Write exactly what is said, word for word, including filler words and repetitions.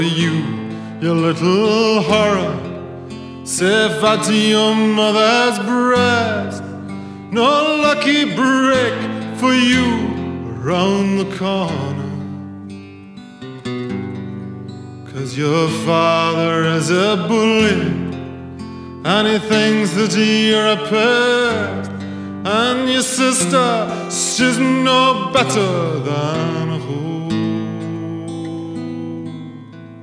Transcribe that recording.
You, your little horror, safe out to your mother's breast. No lucky break for you around the corner, 'cause your father is a bully and he thinks that you're a pest. And your sister, she's no better than a whore.